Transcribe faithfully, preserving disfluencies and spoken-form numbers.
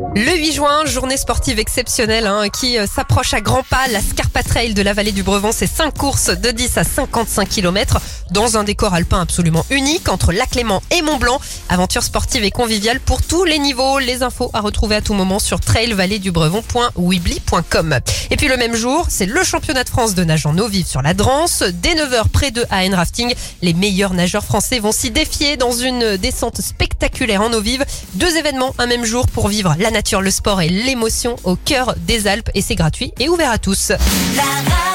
Le huit juin, journée sportive exceptionnelle hein, qui euh, s'approche à grands pas. La Scarpa Trail de la vallée du Brevant, c'est cinq courses de dix à cinquante-cinq kilomètres dans un décor alpin absolument unique entre Lac Léman et Mont-Blanc. Aventure sportive et conviviale pour tous les niveaux. Les infos à retrouver à tout moment sur trail vallée du brevant point weebly point com. Et puis le même jour, c'est le championnat de France de nage en eau vive sur la Drance. Dès neuf heures, près de A N Rafting, les meilleurs nageurs français vont s'y défier dans une descente spectaculaire en eau vive. Deux événements un même jour pour vivre la nature, le sport et l'émotion au cœur des Alpes. Et c'est gratuit et ouvert à tous. La